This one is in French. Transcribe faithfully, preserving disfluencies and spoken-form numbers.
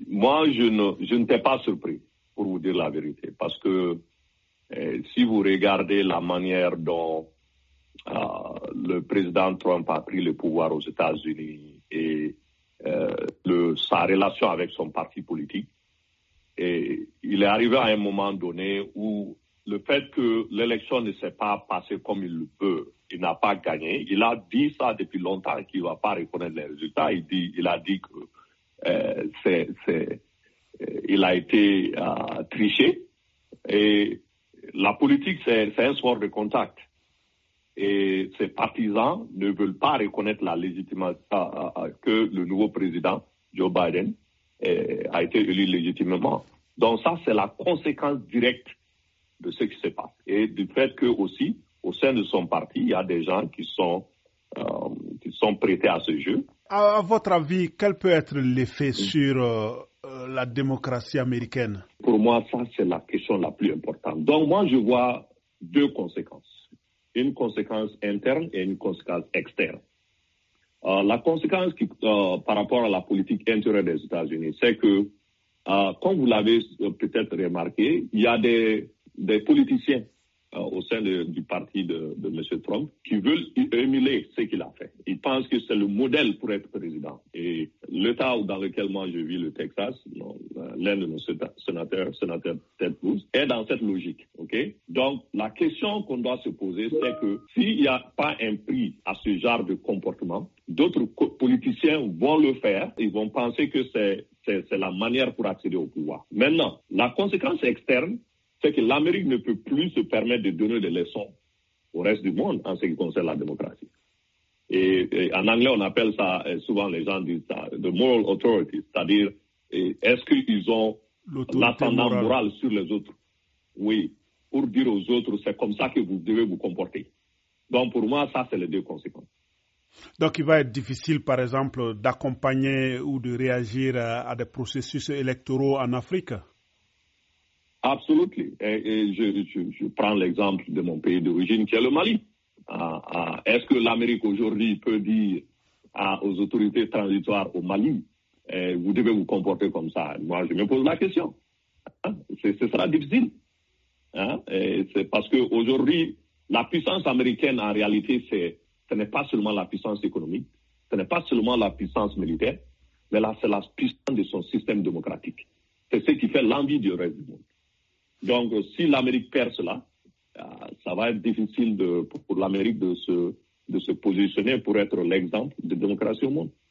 moi, je ne, je n'étais pas surpris, pour vous dire la vérité, parce que euh, si vous regardez la manière dont euh, le président Trump a pris le pouvoir aux États-Unis et euh, le, sa relation avec son parti politique, et il est arrivé à un moment donné où le fait que l'élection ne s'est pas passée comme il le peut, il n'a pas gagné. Il a dit ça depuis longtemps qu'il ne va pas reconnaître les résultats. Il, dit, il a dit que euh, c'est, c'est, euh, il a été euh, triché. Et la politique, c'est, c'est un sport de contact. Et ses partisans ne veulent pas reconnaître la légitimité euh, euh, que le nouveau président, Joe Biden, euh, a été élu légitimement. Donc ça, c'est la conséquence directe de ce qui se passe. Et du fait que aussi, au sein de son parti, il y a des gens qui sont, euh, qui sont prêtés à ce jeu. À, à votre avis, quel peut être l'effet sur euh, euh, la démocratie américaine? Pour moi, ça, c'est la question la plus importante. Donc moi, je vois deux conséquences. Une conséquence interne et une conséquence externe. Euh, la conséquence qui, euh, par rapport à la politique intérieure des États-Unis, c'est que, euh, comme vous l'avez peut-être remarqué, il y a des des politiciens euh, au sein de, du parti de, de M. Trump qui veulent émuler ce qu'il a fait. Ils pensent que c'est le modèle pour être président. Et l'État dans lequel moi je vis, le Texas, non, l'un de nos sénateurs, sénateur Ted Cruz, est dans cette logique. Okay? Donc la question qu'on doit se poser, c'est que s'il n'y a pas un prix à ce genre de comportement, d'autres politiciens vont le faire. Ils vont penser que c'est, c'est, c'est la manière pour accéder au pouvoir. Maintenant, la conséquence externe, c'est que l'Amérique ne peut plus se permettre de donner des leçons au reste du monde en ce qui concerne la démocratie. Et, et en anglais, on appelle ça, souvent les gens disent ça, the moral authority, c'est-à-dire est-ce qu'ils ont l'ascendant moral sur les autres? Oui, pour dire aux autres, c'est comme ça que vous devez vous comporter. Donc pour moi, ça, c'est les deux conséquences. Donc il va être difficile, par exemple, d'accompagner ou de réagir à, à des processus électoraux en Afrique? Absolument. Et, et je, je, je prends l'exemple de mon pays d'origine qui est le Mali. Ah, ah, est-ce que l'Amérique aujourd'hui peut dire ah, aux autorités transitoires au Mali, eh, vous devez vous comporter comme ça? Moi, je me pose la question. Hein? C'est, ce sera difficile. Hein? Et c'est parce qu'aujourd'hui, la puissance américaine, en réalité, c'est, ce n'est pas seulement la puissance économique, ce n'est pas seulement la puissance militaire, mais là, c'est la puissance de son système démocratique. C'est ce qui fait l'envie du reste du monde. Donc, si l'Amérique perd cela, euh, ça va être difficile de, pour l'Amérique de se, de se positionner pour être l'exemple de démocratie au monde.